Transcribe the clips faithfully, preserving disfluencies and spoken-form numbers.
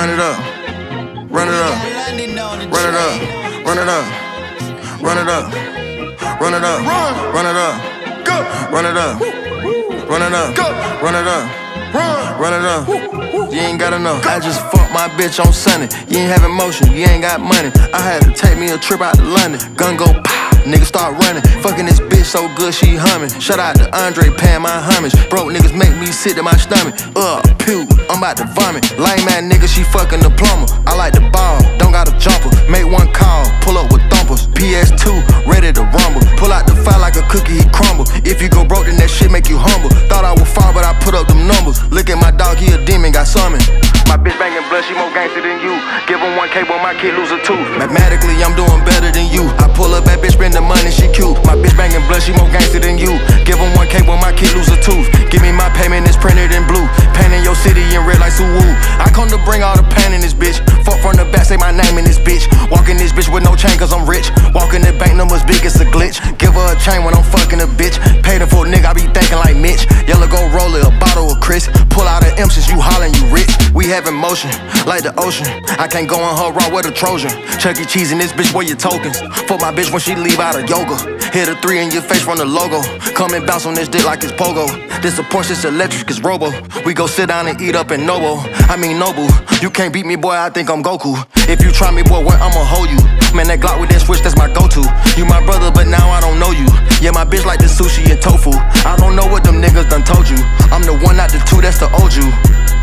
Run it up, run it up, run it up, run it up, run it up, run it up, run it up, go, run it up, run it up, go, run it up, run it up. You ain't gotta know. I just fucked my bitch on Sunday. You ain't having motion, you ain't got money. I had to take me a trip out to London. Gun go pow, niggas start running. Fucking this bitch so good she humming. Shout out to Andre paying my homage. Broke niggas make me sick to my stomach. Ugh, pew, I'm about to vomit. Lame man nigga, she fucking the plumber. I like the ball, don't got a jumper. Make one call, pull up with thumpers. P S two, ready to rumble. Pull out the fire like a cookie, he crumble. If you go broke, then that shit make you humble. Thought I would fall, but I put up them numbers. Look at my dog, he a demon, got summoned. My bitch banging blood, she more gangster than you. Give him one K, but my kid lose a tooth. Mathematically, I'm doing better than you. I pull up that bitch, spend the money, she cute. My bitch banging blood, she more gangster than you. Give him one K, but my kid lose a tooth. Give me my payment, it's printed in blue. Painting your city in red like Suwoo. I come to bring all the pain in this bitch. Fuck from the back, say my name in this bitch. Walking this bitch with no chain, cause I'm rich. Walking the bank numbers big, it's a glitch. Give her a chain when I'm fucking a bitch. Paid her for a nigga, I be thinking like Mitch. Yellow gold roller, a bottle of Chris. Pull out an M since you hollering, you rich. We having motion, like the ocean. I can't go on her raw with a Trojan. Chuck E. Cheese in this bitch, where your tokens? Fuck my bitch when she leave out of yoga. Hit a three in your face from the logo. Come and bounce on this dick like it's pogo. This a Porsche, it's electric, it's robo. We go sit down and eat up in Nobo. I mean Nobu. You can't beat me, boy, I think I'm Goku. If you try me, boy, where I'ma hold you? Man, that Glock with that switch, that's my go-to. You my brother, but now I don't know you. Yeah, my bitch like the sushi and tofu. I don't know what them niggas done told you. I'm the one, not the two, that's the old you.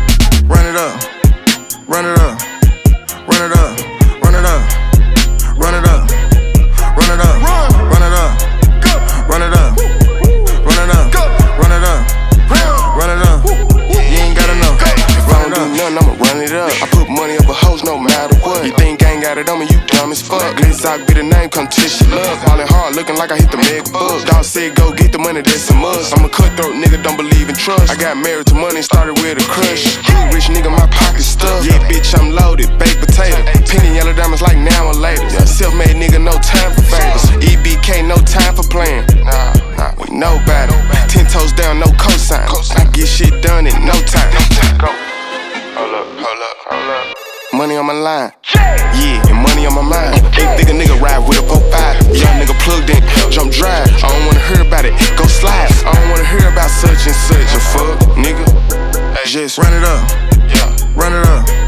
Run it up, run it up, run it up, run it up, run it up, run it up, run it up, run it up, run it up, run it up, run it up. You ain't gotta know. If I don't do nothing, I'ma run it up. I put money up a hoes no matter what. You think I ain't got it on me, you dumb as fuck. Glizzock be the name, come test your love. Ballin' hard, looking like I hit the mega bug. Dog said go get the money, that's a must. I'm a cutthroat nigga, don't believe in trust. I got married to money, started with a crush. You rich nigga, my pocket stuffed. Yeah, bitch, I'm loaded, baked potato. Pink and yellow diamonds like now or later. Yeah, self-made nigga, no time for favors. E B K, no time for playing. Nah, nah, we know better. Ten toes down, no cosign. I get shit done in no time. Go. Hold up, hold up, hold up. Money on my line, yeah, and money on my mind. Ain't think a nigga ride with a four five. Young nigga plugged in, jump drive. I don't wanna hear about it, go slide. I don't wanna hear about such and such a fuck, nigga. Just run it up, run it up.